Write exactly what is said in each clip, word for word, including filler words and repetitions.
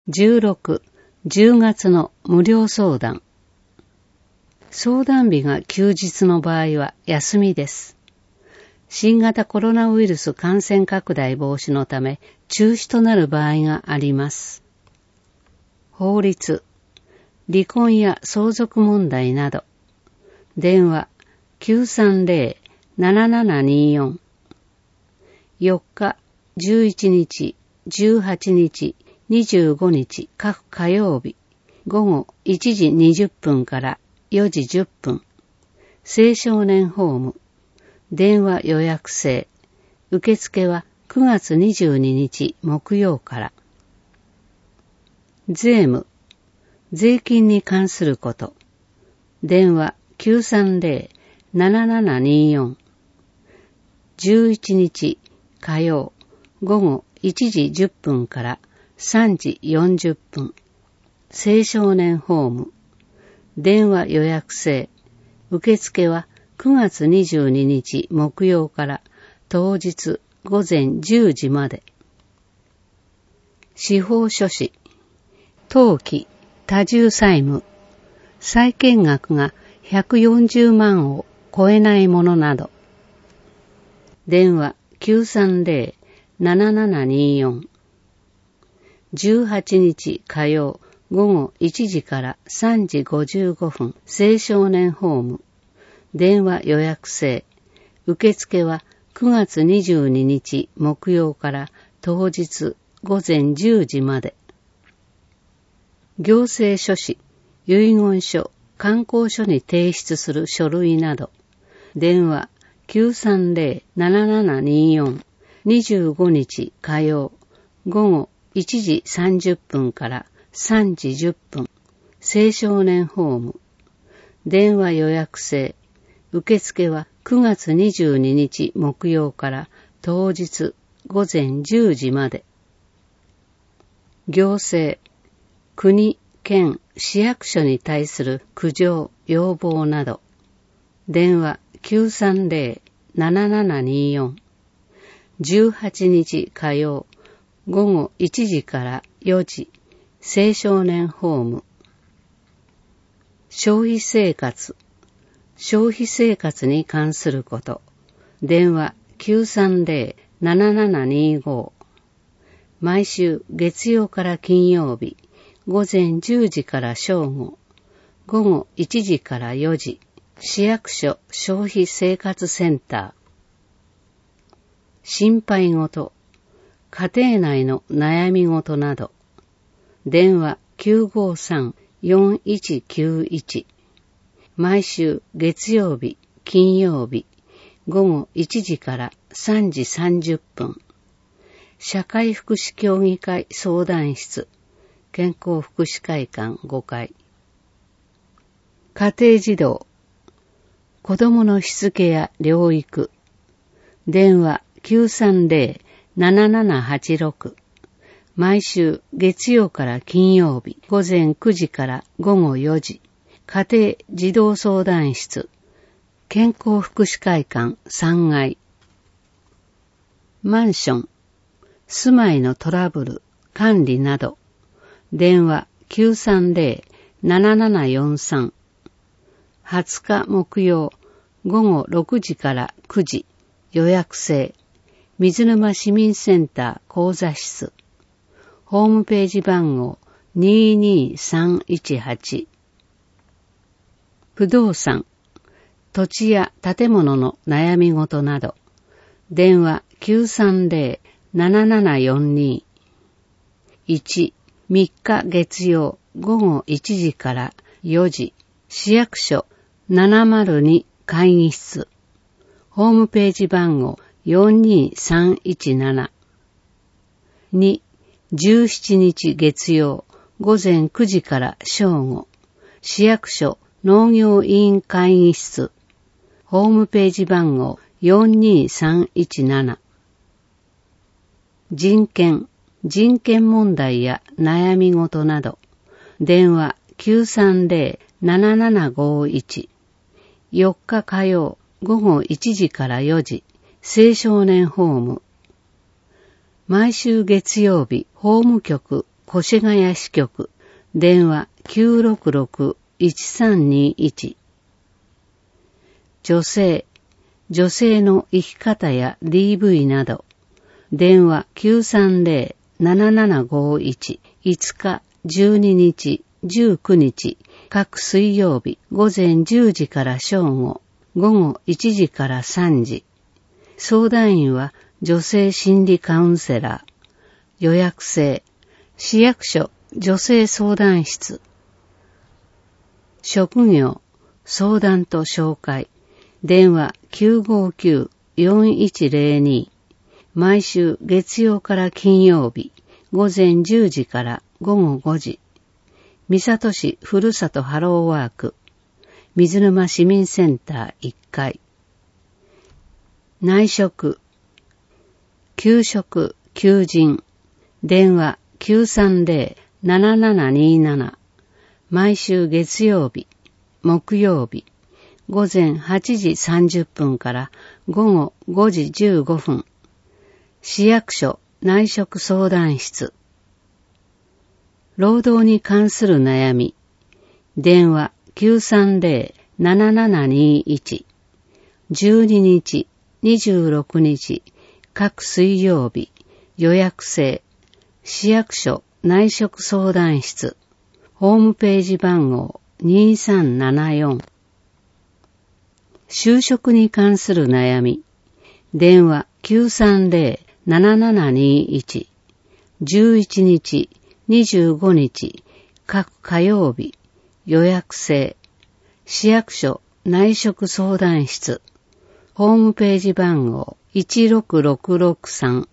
じゅうろく、じゅうがつの無料相談。相談日が休日の場合は休みです。新型コロナウイルス感染拡大防止のため中止となる場合があります。法律、離婚や相続問題など。電話 きゅうさんゼロ ななななによん。よっか、じゅういちにち、じゅうはちにち、にじゅうごにち各火曜日、午後いちじにじゅっぷんからよじじゅっぷん。青少年ホーム。電話予約制。受付はくがつにじゅうににち木曜から。税務。税金に関すること。電話 きゅうさんゼロ ななななによん。じゅういちにち火曜午後いちじじゅっぷんからさんじよんじゅっぷん。青少年ホーム。電話予約制。受付はくがつにじゅうににち木曜から当日午前じゅうじまで。司法書士。登記、多重債務。債権額がひゃくよんじゅうまんを超えないものなど。電話 きゅうさんゼロ ななななによん。じゅうはちにち火曜午後いちじからさんじごじゅうごふん。青少年ホーム。電話予約制。受付はくがつにじゅうににち木曜から当日午前じゅうじまで。行政書士、遺言書、観光書に提出する書類など。電話 きゅうさんゼロ ななななによん。にじゅうごにち火曜午後いちじさんじゅっぷんからさんじじゅっぷん。青少年ホーム。電話予約制。受付はくがつにじゅうににち木曜から当日午前じゅうじまで。行政。国、県、市役所に対する苦情、要望など。電話 きゅうさんゼロ ななななによん。じゅうはちにち火曜午後いちじからよじ。青少年ホーム。消費生活。消費生活に関すること。電話 きゅうさんゼロ ななななにご。毎週月曜から金曜日、午前じゅうじから正午、午後いちじからよじ。市役所消費生活センター。心配事。家庭内の悩み事など。電話 きゅうごさん よんいちきゅういち。毎週月曜日、金曜日、午後いちじからさんじさんじゅっぷん。社会福祉協議会相談室、健康福祉会館ごかい。家庭児童。子供のしつけや療育。電話 きゅうさんゼロ ななななはちろく。毎週月曜から金曜日午前くじから午後よじ。家庭児童相談室。健康福祉会館さんがい。マンション。住まいのトラブル、管理など。電話 きゅうさんゼロ ななななよんさん。はつか木曜午後ろくじからくじ。予約制。水沼市民センター講座室。ホームページ番号ににさんいちはち。不動産。土地や建物の悩み事など。電話 きゅうさんゼロ ななななよんに。いち、みっか月曜午後いちじからよじ。市役所ななまるに会議室。ホームページ番号よんにさんいちなな。に、じゅうしちにち月曜午前くじから正午。市役所農業委員会議室。ホームページ番号よんにさんいちなな。人権、人権問題や悩み事など。電話 きゅうさんゼロ ななななごいち。よっか火曜午後いちじからよじ。青少年ホーム。毎週月曜日、法務局越谷支局、電話 きゅうろくろく いちさんにいち。女性、女性の生き方や ディーブイ など、電話 きゅうさんぜろ ななななごいち、いつか、じゅうににち、じゅうくにち、各水曜日午前じゅうじから正午、午後いちじからさんじ。相談員は女性心理カウンセラー。予約制。市役所女性相談室。職業、相談と紹介。電話 きゅうごきゅう よんいちぜろに。毎週月曜から金曜日、午前じゅうじから午後ごじ。三郷市ふるさとハローワーク。水沼市民センターいっかい。内職。給食、求人。電話 きゅうさんぜろ ななななになな。毎週月曜日、木曜日、午前はちじさんじゅっぷんから午後ごじじゅうごふん。市役所内職相談室。労働に関する悩み。電話 きゅうさんぜろ ななななにいち。じゅうににち、にじゅうろくにち、各水曜日、予約制。市役所内職相談室。ホームページ番号にさんななよん。就職に関する悩み。電話 きゅうさんぜろ ななななにいち。じゅういちにち、にじゅうごにち、各火曜日、予約制。市役所内職相談室。ホームページ番号いちろくろくろくさん。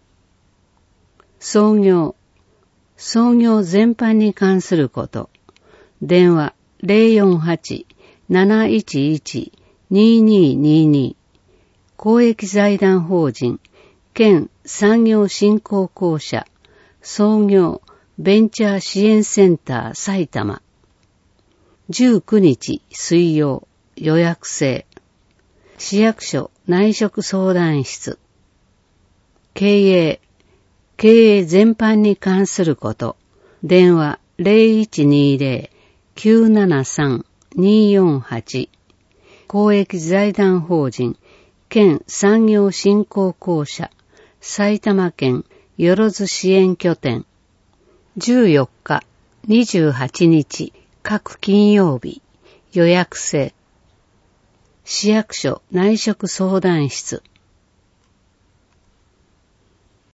創業。創業全般に関すること。電話 ゼロよんはち なないちいち にににに。公益財団法人県産業振興公社創業ベンチャー支援センター埼玉。じゅうくにち水曜、予約制。市役所内職相談室。経営。経営全般に関すること。電話 ゼロいちにぜろ きゅうななさん によんはち。公益財団法人県産業振興公社埼玉県よろず支援拠点。じゅうよっか、にじゅうはちにち、各金曜日、予約制。市役所内職相談室。